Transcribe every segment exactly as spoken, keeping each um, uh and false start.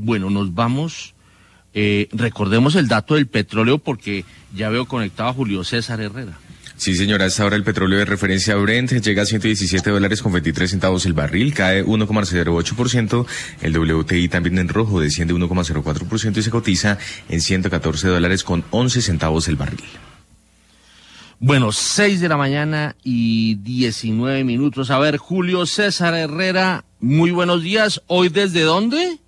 Bueno, nos vamos, eh, recordemos el dato del petróleo porque ya veo conectado a Julio César Herrera. Sí, señora, a esta hora el petróleo de referencia Brent llega a ciento diecisiete dólares con veintitrés centavos el barril, cae uno coma cero ocho por ciento, el W T I también en rojo desciende uno coma cero cuatro por ciento y se cotiza en ciento catorce dólares con once centavos el barril. Bueno, seis de la mañana y diecinueve minutos. A ver, Julio César Herrera, muy buenos días. ¿Hoy desde dónde?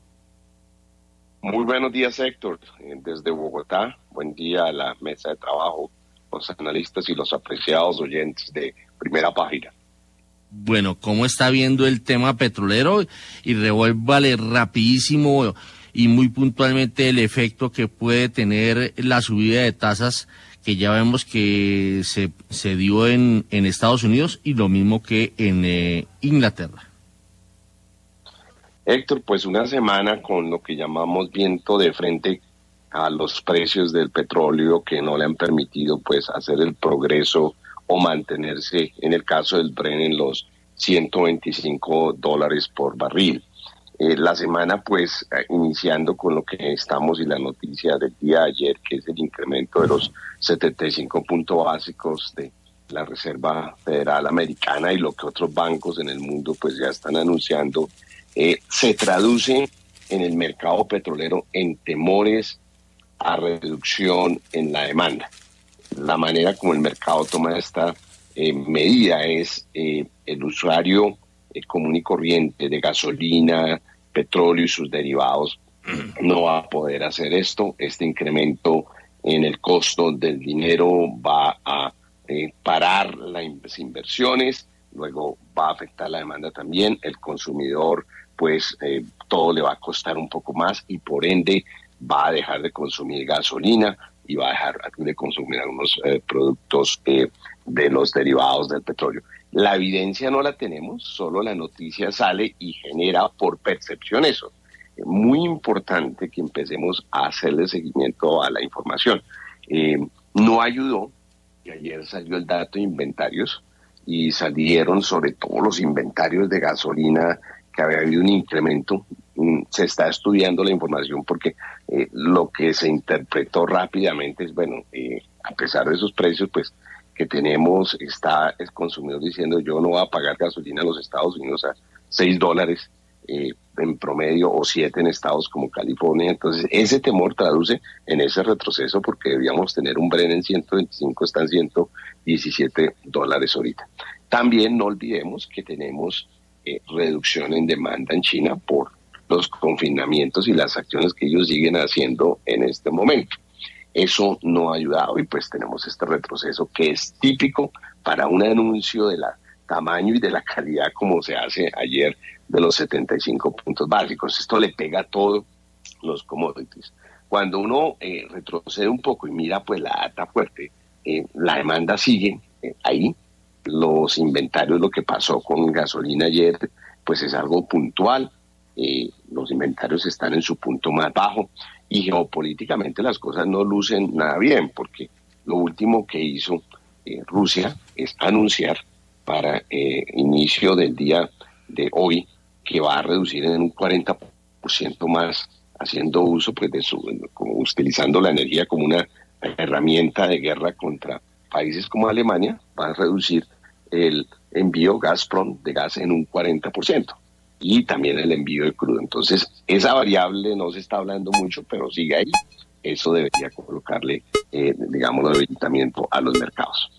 Muy buenos días, Héctor. Desde Bogotá. Buen día a la mesa de trabajo, los analistas y los apreciados oyentes de Primera Página. Bueno, ¿cómo está viendo el tema petrolero? Y revuélvale rapidísimo y muy puntualmente el efecto que puede tener la subida de tasas que ya vemos que se, se dio en, en Estados Unidos y lo mismo que en eh, Inglaterra. Héctor, pues una semana con lo que llamamos viento de frente a los precios del petróleo que no le han permitido pues hacer el progreso o mantenerse, en el caso del Brent, en los ciento veinticinco dólares por barril. Eh, la semana pues iniciando con lo que estamos y la noticia del día de ayer, que es el incremento de los setenta y cinco puntos básicos de la Reserva Federal Americana y lo que otros bancos en el mundo pues ya están anunciando, eh, se traduce en el mercado petrolero en temores a reducción en la demanda. La manera como el mercado toma esta eh, medida es eh, el usuario eh, común y corriente de gasolina, petróleo y sus derivados no va a poder hacer esto. Este incremento en el costo del dinero va a eh, parar las inversiones, luego va a afectar la demanda también. El consumidor, pues eh, todo le va a costar un poco más y por ende va a dejar de consumir gasolina y va a dejar de consumir algunos eh, productos eh, de los derivados del petróleo. La evidencia no la tenemos, solo la noticia sale y genera por percepción eso. Es muy importante que empecemos a hacerle seguimiento a la información. Eh, no ayudó que ayer salió el dato de inventarios y salieron sobre todo los inventarios de gasolina, que había habido un incremento. Se está estudiando la información porque eh, lo que se interpretó rápidamente es, bueno, eh, a pesar de esos precios, pues que tenemos, está el consumidor diciendo yo no voy a pagar gasolina en los Estados Unidos a seis dólares eh, en promedio o siete en estados como California. Entonces ese temor traduce en ese retroceso porque debíamos tener un Brent en ciento veinticinco, está en ciento diecisiete dólares ahorita. También no olvidemos que tenemos eh, reducción en demanda en China por los confinamientos y las acciones que ellos siguen haciendo en este momento. Eso no ha ayudado y pues tenemos este retroceso que es típico para un anuncio de la tamaño y de la calidad como se hace ayer de los setenta y cinco puntos básicos. Esto le pega a todos los commodities. Cuando uno eh, retrocede un poco y mira pues la data fuerte, eh, la demanda sigue eh, ahí. Los inventarios, lo que pasó con gasolina ayer, pues es algo puntual. Eh, los inventarios están en su punto más bajo y geopolíticamente las cosas no lucen nada bien porque lo último que hizo eh, Rusia es anunciar para eh, inicio del día de hoy que va a reducir en un cuarenta por ciento más haciendo uso pues de su, como utilizando la energía como una herramienta de guerra contra países como Alemania, va a reducir el envío Gazprom de gas en un cuarenta por ciento. Y también el envío de crudo. Entonces, esa variable no se está hablando mucho, pero sigue ahí. Eso debería colocarle, eh, digamos, debilitamiento a los mercados.